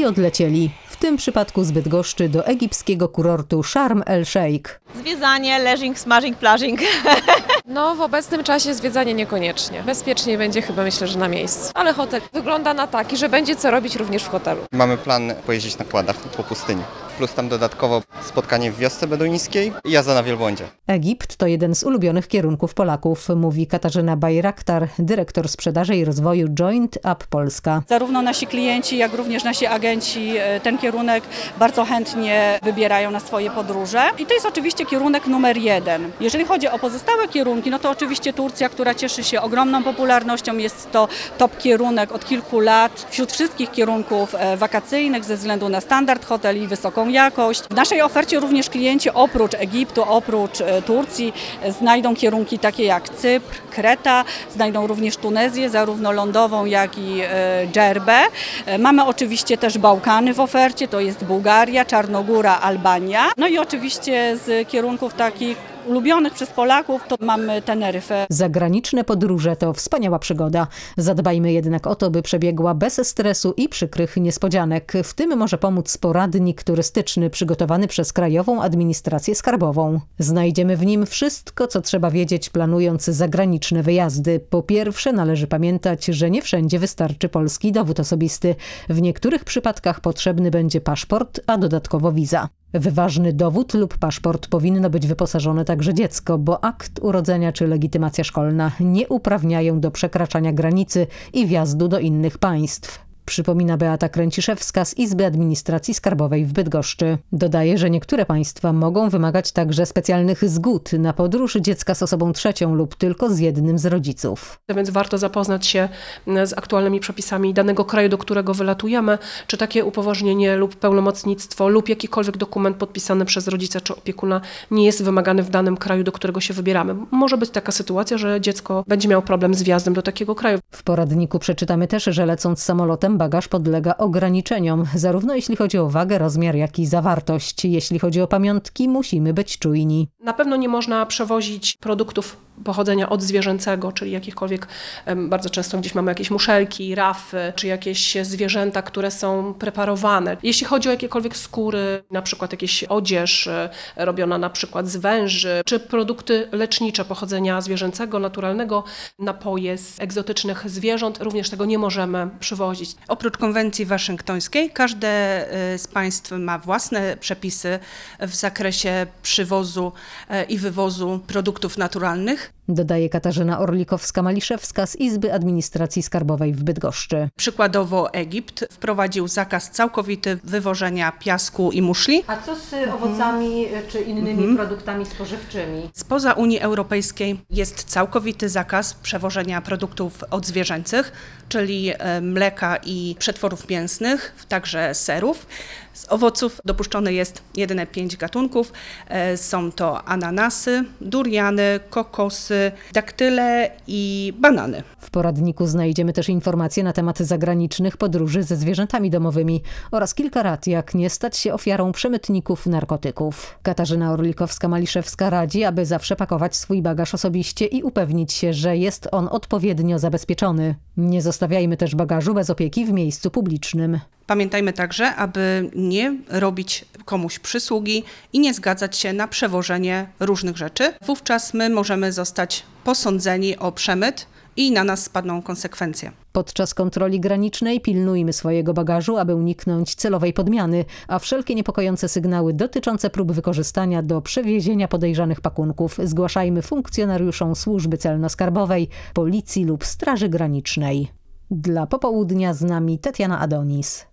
i odlecieli. W tym przypadku z Bydgoszczy do egipskiego kurortu Sharm el-Sheikh. Zwiedzanie, leżing, smażing, plażing. No w obecnym czasie zwiedzanie niekoniecznie. Bezpieczniej będzie chyba, myślę, że na miejscu. Ale hotel wygląda na taki, że będzie co robić również w hotelu. Mamy plan pojeździć na kładach po pustyni. Plus tam dodatkowo spotkanie w wiosce beduińskiej i jazda na wielbłądzie. Egipt to jeden z ulubionych kierunków Polaków, mówi Katarzyna Bajraktar, dyrektor sprzedaży i rozwoju Joint Up Polska. Zarówno nasi klienci, jak również nasi agenci ten kierunek bardzo chętnie wybierają na swoje podróże. I to jest oczywiście kierunek numer 1. Jeżeli chodzi o pozostałe kierunki, no to oczywiście Turcja, która cieszy się ogromną popularnością, jest to top kierunek od kilku lat wśród wszystkich kierunków wakacyjnych ze względu na standard hoteli, wysoką jakość. W naszej ofercie również klienci oprócz Egiptu, oprócz Turcji znajdą kierunki takie jak Cypr, Kreta, znajdą również Tunezję, zarówno lądową, jak i Dżerbę. Mamy oczywiście też Bałkany w ofercie, to jest Bułgaria, Czarnogóra, Albania. No i oczywiście z kierunków takich ulubionych przez Polaków to mamy Teneryfę. Zagraniczne podróże to wspaniała przygoda. Zadbajmy jednak o to, by przebiegła bez stresu i przykrych niespodzianek. W tym może pomóc poradnik turystyczny przygotowany przez Krajową Administrację Skarbową. Znajdziemy w nim wszystko, co trzeba wiedzieć, planując zagraniczne wyjazdy. Po pierwsze, należy pamiętać, że nie wszędzie wystarczy polski dowód osobisty. W niektórych przypadkach potrzebny będzie paszport, a dodatkowo wiza. W ważny dowód lub paszport powinno być wyposażone także dziecko, bo akt urodzenia czy legitymacja szkolna nie uprawniają do przekraczania granicy i wjazdu do innych państw. Przypomina Beata Kręciszewska z Izby Administracji Skarbowej w Bydgoszczy. Dodaje, że niektóre państwa mogą wymagać także specjalnych zgód na podróż dziecka z osobą trzecią lub tylko z jednym z rodziców. Więc warto zapoznać się z aktualnymi przepisami danego kraju, do którego wylatujemy, czy takie upoważnienie lub pełnomocnictwo lub jakikolwiek dokument podpisany przez rodzica czy opiekuna nie jest wymagany w danym kraju, do którego się wybieramy. Może być taka sytuacja, że dziecko będzie miało problem z wjazdem do takiego kraju. W poradniku przeczytamy też, że lecąc samolotem bagaż podlega ograniczeniom, zarówno jeśli chodzi o wagę, rozmiar, jak i zawartość. Jeśli chodzi o pamiątki, musimy być czujni. Na pewno nie można przewozić produktów pochodzenia odzwierzęcego, czyli jakichkolwiek, bardzo często gdzieś mamy jakieś muszelki, rafy, czy jakieś zwierzęta, które są preparowane. Jeśli chodzi o jakiekolwiek skóry, na przykład jakieś odzież robiona na przykład z węży, czy produkty lecznicze pochodzenia zwierzęcego, naturalnego, napoje z egzotycznych zwierząt, również tego nie możemy przywozić. Oprócz konwencji waszyngtońskiej, każde z państw ma własne przepisy w zakresie przywozu i wywozu produktów naturalnych. Dodaje Katarzyna Orlikowska-Maliszewska z Izby Administracji Skarbowej w Bydgoszczy. Przykładowo Egipt wprowadził zakaz całkowity wywożenia piasku i muszli. A co z owocami czy innymi produktami spożywczymi? Spoza Unii Europejskiej jest całkowity zakaz przewożenia produktów odzwierzęcych, czyli mleka i przetworów mięsnych, także serów. Z owoców dopuszczone jest jedynie 5 gatunków. Są to ananasy, duriany, kokosy, daktyle i banany. W poradniku znajdziemy też informacje na temat zagranicznych podróży ze zwierzętami domowymi oraz kilka rad, jak nie stać się ofiarą przemytników narkotyków. Katarzyna Orlikowska-Maliszewska radzi, aby zawsze pakować swój bagaż osobiście i upewnić się, że jest on odpowiednio zabezpieczony. Nie zostawiajmy też bagażu bez opieki w miejscu publicznym. Pamiętajmy także, aby nie robić komuś przysługi i nie zgadzać się na przewożenie różnych rzeczy. Wówczas my możemy zostać posądzeni o przemyt i na nas spadną konsekwencje. Podczas kontroli granicznej pilnujmy swojego bagażu, aby uniknąć celowej podmiany, a wszelkie niepokojące sygnały dotyczące prób wykorzystania do przewiezienia podejrzanych pakunków zgłaszajmy funkcjonariuszom służby celno-skarbowej, policji lub straży granicznej. Dla Popołudnia z nami Tatiana Adonis.